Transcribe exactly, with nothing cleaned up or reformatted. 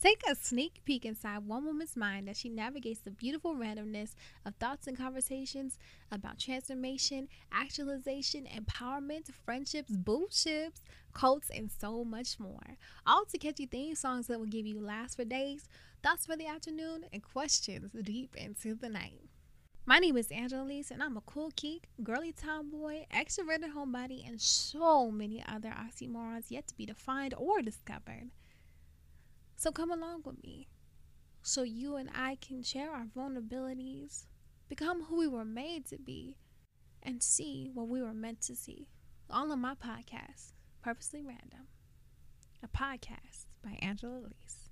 Take a sneak peek inside one woman's mind as she navigates the beautiful randomness of thoughts and conversations about transformation, actualization, empowerment, friendships, bullships, quotes, and so much more. All to catchy theme songs that will give you laughs for days, thoughts for the afternoon, and questions deep into the night. My name is Angela Lise, and I'm a cool geek, girly tomboy, extroverted homebody, and so many other oxymorons yet to be defined or discovered. So come along with me so you and I can share our vulnerabilities, become who we were made to be, and see what we were meant to see. All on my podcast, Purposely Random, a podcast by Angela Lise.